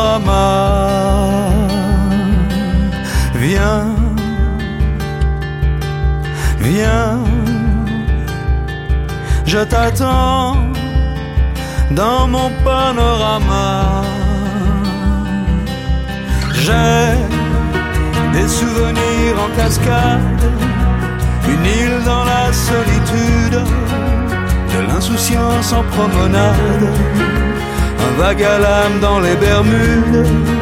panorama. Viens, viens, je t'attends dans mon panorama. J'ai des souvenirs en cascade, une île dans la solitude, de l'insouciance en promenade, un vague à l'âme dans les Bermudes,